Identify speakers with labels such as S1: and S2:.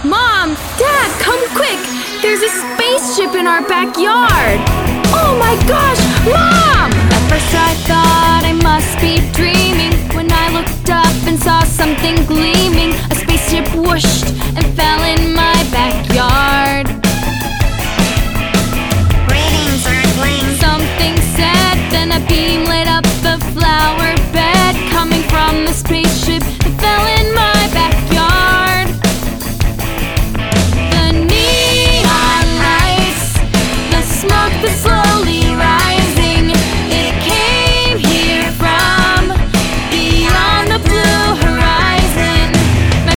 S1: Mom! Dad, come quick! There's a spaceship in our backyard! Oh my gosh! Mom! At first I thought I must be dreaming when I looked up and saw something gleaming